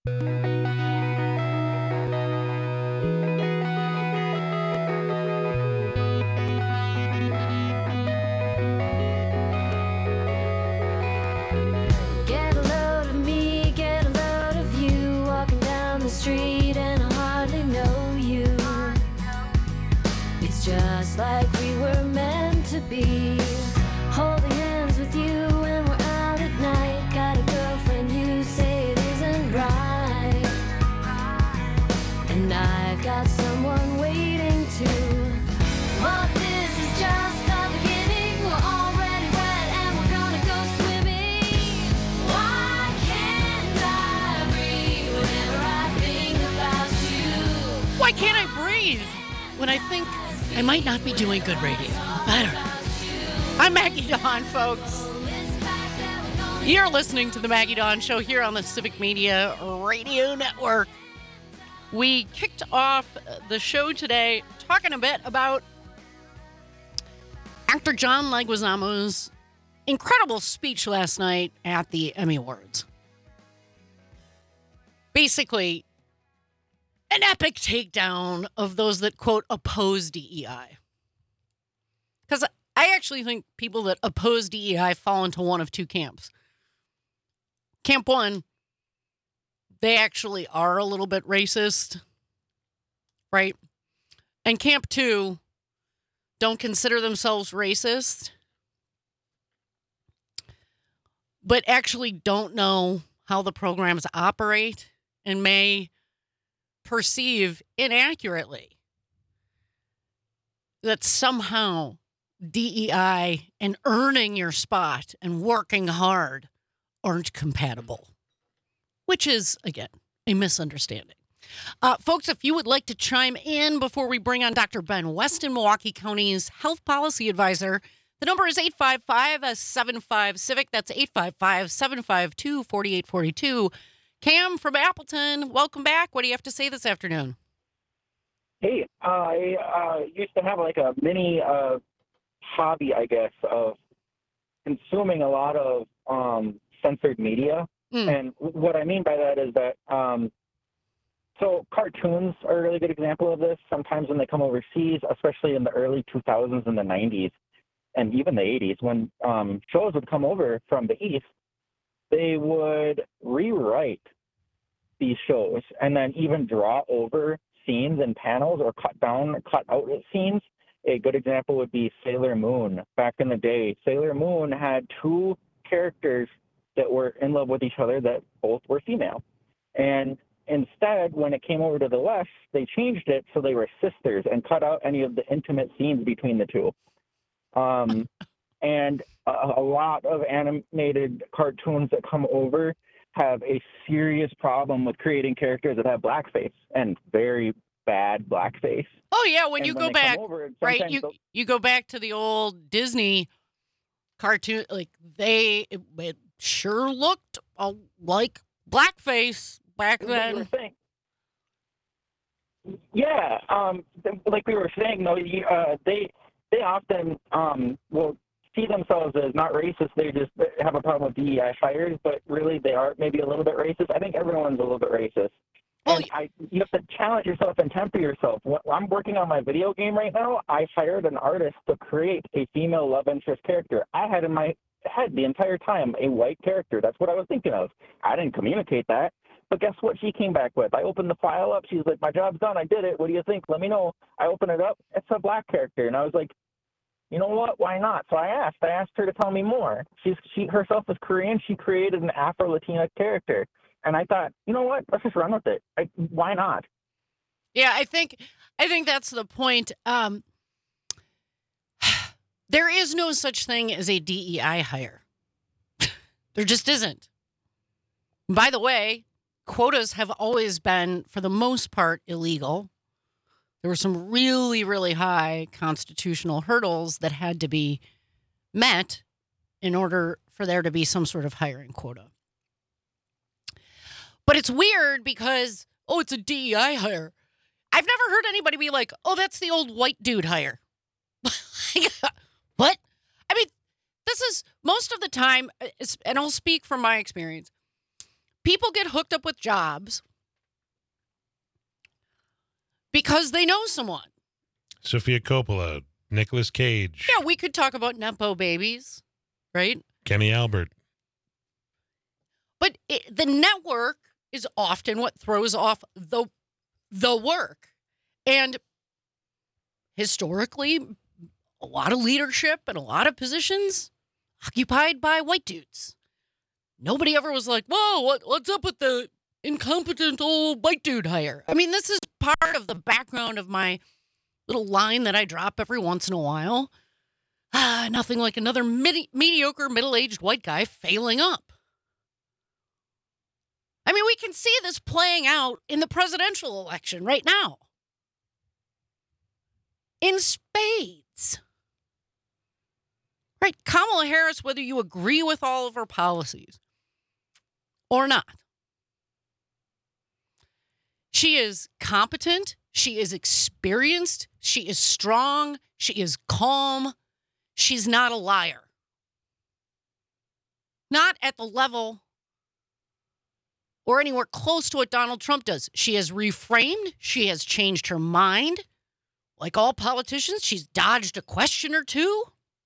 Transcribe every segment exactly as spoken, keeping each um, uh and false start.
Get a load of me, get a load of you, walking down the street and I hardly know you. It's just like we were meant to be, holding hands with you when we're out at night. Got a girlfriend, you say it isn't right, and I've got someone waiting too. But this is just the beginning, we're already wet and we're gonna go swimming. Why can't I breathe whenever I think about you? Why can't I breathe when I think I might not be doing good radio? I don't know. I'm Maggie Dawn, folks. You're listening to the Maggie Dawn Show here on the Civic Media Radio Network. We kicked off the show today talking a bit about actor John Leguizamo's incredible speech last night at the Emmy Awards. Basically, an epic takedown of those that, quote, oppose D E I. Because I actually think people that oppose D E I fall into one of two camps. Camp one, they actually are a little bit racist, right? And camp two, don't consider themselves racist, but actually don't know how the programs operate and may perceive inaccurately that somehow D E I and earning your spot and working hard aren't compatible, which is, again, a misunderstanding. Uh, folks, if you would like to chime in before we bring on Doctor Ben Weston, Milwaukee County's health policy advisor, the number is eight five five, seven five, CIVIC. That's eight five five, seven five two, four eight four two. Cam from Appleton, welcome back. What do you have to say this afternoon? Hey, uh, I uh, used to have like a mini uh, hobby, I guess, of consuming a lot of um, censored media. Mm. And what I mean by that is that, um, so cartoons are a really good example of this. Sometimes when they come overseas, especially in the early two thousands and the nineties, and even the eighties, when um, shows would come over from the East, they would rewrite these shows and then even draw over scenes and panels or cut down, cut out scenes. A good example would be Sailor Moon. Back in the day, Sailor Moon had two characters that were in love with each other that both were female. And instead, when it came over to the West, they changed it so they were sisters and cut out any of the intimate scenes between the two. Um, and a, a lot of animated cartoons that come over have a serious problem with creating characters that have blackface and very bad blackface. Oh, yeah, when and you when go back, over, right, you, you go back to the old Disney cartoon, like, they, it, it sure looked uh, like blackface back then. Yeah, um, like we were saying, though, you, uh, they they often um, will see themselves as not racist. They just have a problem with D E I hires, but really they are maybe a little bit racist. I think everyone's a little bit racist. Well, and I, you have to challenge yourself and temper yourself. When I'm working on my video game right now, I hired an artist to create a female love interest character. I had in my head the entire time a white character. That's what I was thinking of. I didn't communicate that. But guess what she came back with? I opened the file up. She's like, my job's done. I did it. What do you think? Let me know. I open it up. It's a black character. And I was like, you know what? Why not? So I asked. I asked her to tell me more. She's she herself is Korean. She created an Afro-Latina character. And I thought, you know what? Let's just run with it. I, why not? Yeah, I think I think that's the point. Um, there is no such thing as a D E I hire. There just isn't. By the way, quotas have always been, for the most part, illegal. There were some really, really high constitutional hurdles that had to be met in order for there to be some sort of hiring quota. But it's weird because, oh, it's a D E I hire. I've never heard anybody be like, oh, that's the old white dude hire. What? I mean, this is most of the time, and I'll speak from my experience, people get hooked up with jobs because they know someone. Sofia Coppola, Nicolas Cage. Yeah, we could talk about Nepo babies, right? Kenny Albert. But it, the network is often what throws off the the work. And historically, a lot of leadership and a lot of positions occupied by white dudes. Nobody ever was like, whoa, what, what's up with the incompetent old white dude hire? I mean, this is part of the background of my little line that I drop every once in a while. Ah, nothing like another midi- mediocre middle-aged white guy failing up. I mean, we can see this playing out in the presidential election right now. In spades. Right, Kamala Harris, whether you agree with all of her policies or not, she is competent, she is experienced, she is strong, she is calm, she's not a liar. Not at the level or anywhere close to what Donald Trump does. She has reframed, she has changed her mind. Like all politicians, she's dodged a question or two.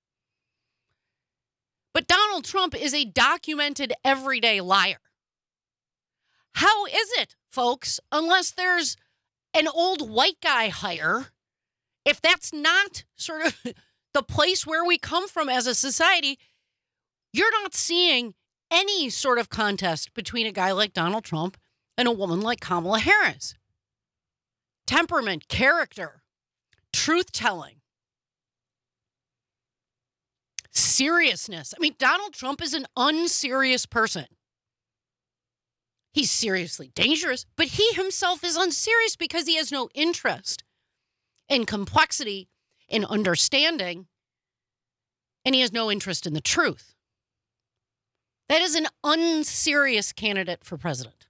But Donald Trump is a documented everyday liar. How is it, folks, unless there's an old white guy hire, if that's not sort of the place where we come from as a society, you're not seeing any sort of contest between a guy like Donald Trump and a woman like Kamala Harris. Temperament, character, truth-telling, seriousness. I mean, Donald Trump is an unserious person. He's seriously dangerous, but he himself is unserious because he has no interest in complexity, in understanding, and he has no interest in the truth. That is an unserious candidate for president.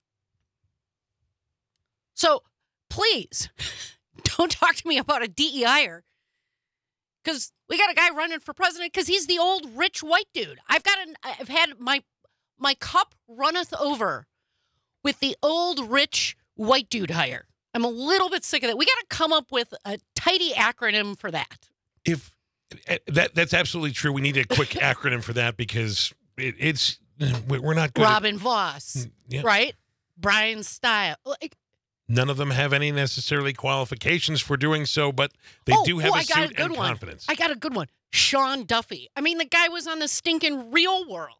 So please, don't talk to me about a D E I-er, because we got a guy running for president because he's the old rich white dude. I've got an, I've had my my cup runneth over with the old rich white dude hire. I'm a little bit sick of that. We got to come up with a tidy acronym for that. If that that's absolutely true, we need a quick acronym for that because it, it's we're not good. Robin at, Voss, yeah. right? Brian Style. Like, none of them have any necessarily qualifications for doing so, but they oh, do have oh, a I got suit a good and one. confidence. I got a good one. Sean Duffy. I mean, the guy was on the stinking Real World.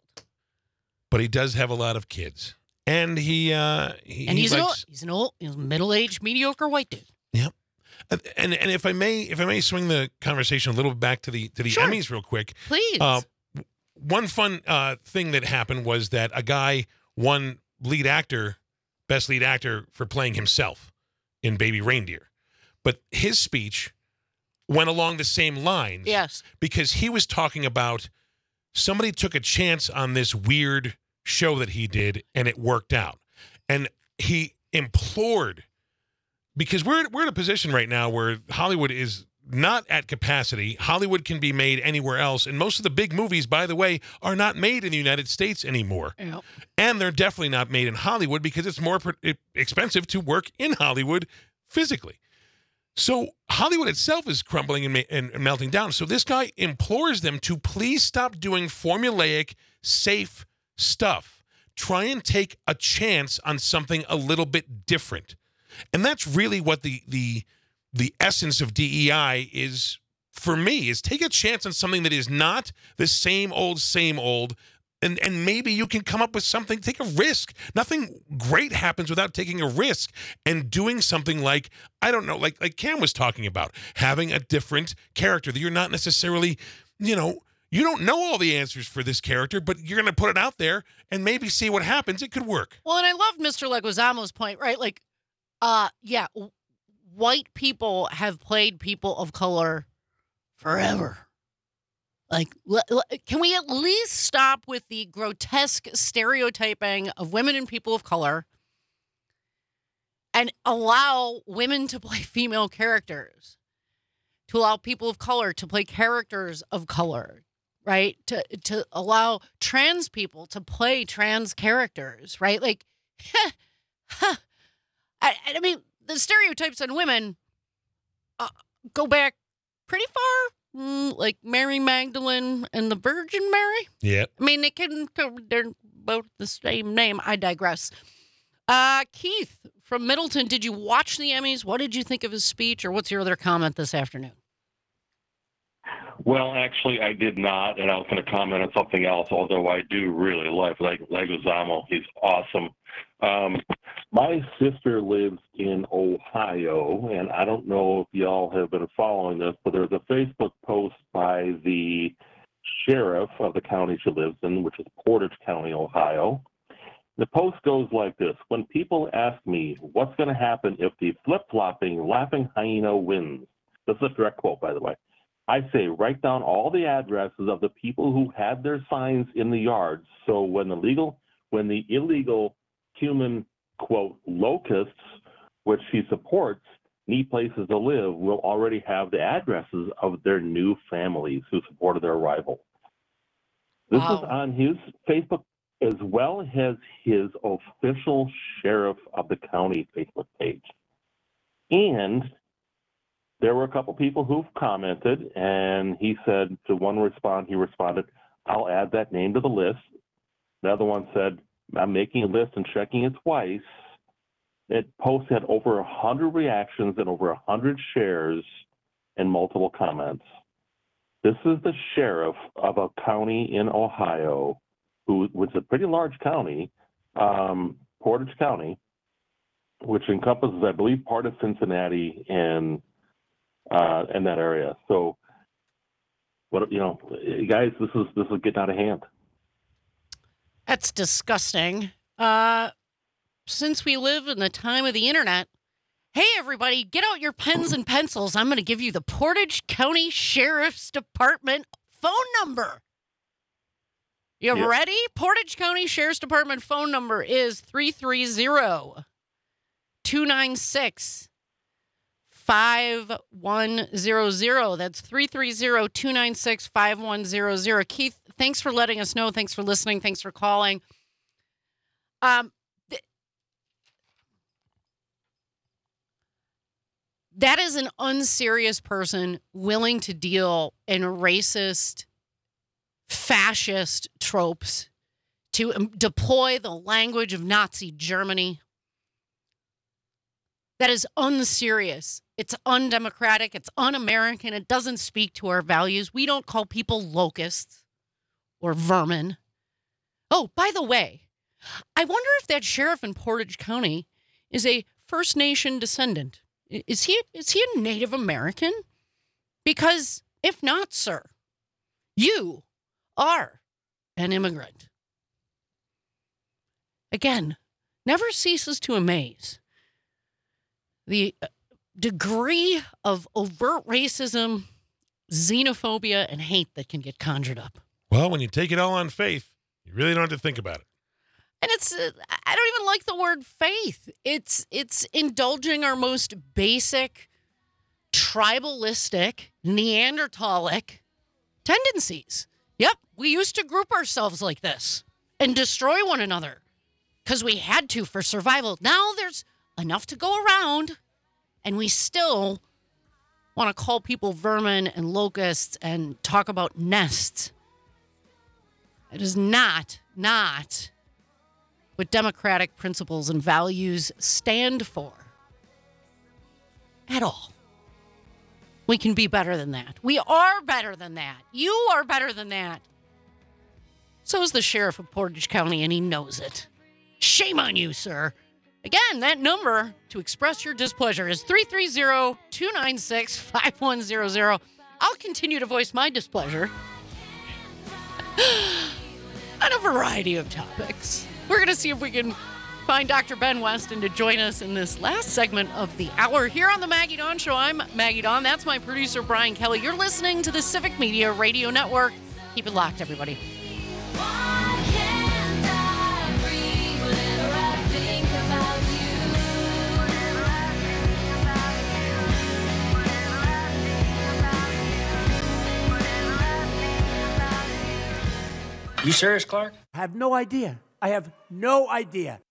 But he does have a lot of kids. And he, uh, he and he he's, likes, an old, he's an old, he's a middle-aged, mediocre white dude. Yep. And and if I may, if I may swing the conversation a little bit back to the to the Sure. Emmys real quick. Please. Uh, one fun uh, thing that happened was that a guy won lead actor, best lead actor for playing himself in Baby Reindeer. But his speech went along the same lines. Yes. Because he was talking about somebody took a chance on this weird show that he did and it worked out. And he implored, because we're we're in a position right now where Hollywood is not at capacity. Hollywood can be made anywhere else. And most of the big movies, by the way, are not made in the United States anymore. Yep. And they're definitely not made in Hollywood because it's more expensive to work in Hollywood physically. So Hollywood itself is crumbling and, and, and melting down. So this guy implores them to please stop doing formulaic, safe stuff. Try and take a chance on something a little bit different. And that's really what the the the essence of D E I is for me, is take a chance on something that is not the same old, same old. And and maybe you can come up with something, take a risk. Nothing great happens without taking a risk and doing something like, I don't know, like like Cam was talking about, having a different character that you're not necessarily, you know, you don't know all the answers for this character, but you're going to put it out there and maybe see what happens. It could work. Well, and I love Mister Leguizamo's point, right? Like, uh, yeah, w- white people have played people of color forever. Like, l- l- can we at least stop with the grotesque stereotyping of women and people of color and allow women to play female characters, to allow people of color to play characters of color, right? To to allow trans people to play trans characters, right? Like, I, I mean, the stereotypes on women uh, go back pretty far, mm, like Mary Magdalene and the Virgin Mary. Yeah. I mean, they can go, they're both the same name. I digress. Uh, Keith from Middleton, did you watch the Emmys? What did you think of his speech, or what's your other comment this afternoon? Well, actually, I did not, and I was going to comment on something else, although I do really like Leg- Leguizamo. He's awesome. Um, my sister lives in Ohio, and I don't know if y'all have been following this, but there's a Facebook post by the sheriff of the county she lives in, which is Portage County, Ohio. The post goes like this. When people ask me what's going to happen if the flip-flopping laughing hyena wins, this is a direct quote, by the way, I say write down all the addresses of the people who had their signs in the yards. So when the legal, when the illegal human, quote, locusts, which he supports, need places to live, will already have the addresses of their new families who supported their arrival. This Wow. is on his Facebook as well as his official sheriff of the county Facebook page. And there were a couple people who've commented, and he said to one respond, he responded, I'll add that name to the list. The other one said, I'm making a list and checking it twice. It post had over one hundred reactions and over one hundred shares and multiple comments. This is the sheriff of a county in Ohio, who was a pretty large county, um, Portage County, which encompasses, I believe, part of Cincinnati and uh, in that area. So, what you know, guys, this is this is getting out of hand. That's disgusting. Uh, since we live in the time of the internet, hey, everybody, get out your pens and pencils. I'm going to give you the Portage County Sheriff's Department phone number. You Yep. ready? Portage County Sheriff's Department phone number is three three zero, two nine six, five one zero zero. That's three three zero, two nine six, five one zero zero. Keith, thanks for letting us know. Thanks for listening. Thanks for calling. Um, th- that is an unserious person willing to deal in racist, fascist tropes to um, deploy the language of Nazi Germany. That is unserious. It's undemocratic. It's un-American. It doesn't speak to our values. We don't call people locusts or vermin. Oh, by the way, I wonder if that sheriff in Portage County is a First Nation descendant. I- Is he, is he a Native American? Because if not, sir, you are an immigrant. Again, never ceases to amaze the uh, degree of overt racism, xenophobia, and hate that can get conjured up. Well, when you take it all on faith, you really don't have to think about it. And it's, uh, I don't even like the word faith. It's, it's indulging our most basic, tribalistic, Neanderthalic tendencies. Yep, we used to group ourselves like this and destroy one another because we had to for survival. Now there's enough to go around, and we still want to call people vermin and locusts and talk about nests. It is not, not what democratic principles and values stand for at all. We can be better than that. We are better than that. You are better than that. So is the sheriff of Portage County, and he knows it. Shame on you, sir. Again, that number to express your displeasure is three three zero, two nine six, five one zero zero. I'll continue to voice my displeasure on a variety of topics. We're going to see if we can find Doctor Ben Weston to join us in this last segment of the hour here on the Maggie Dawn Show. I'm Maggie Dawn. That's my producer, Brian Kelly. You're listening to the Civic Media Radio Network. Keep it locked, everybody. Why can't I breathe whenever I think about you? Whenever I think about you. Whenever I think about you. Whenever I think about you. You serious, Clark? I have no idea. I have no idea.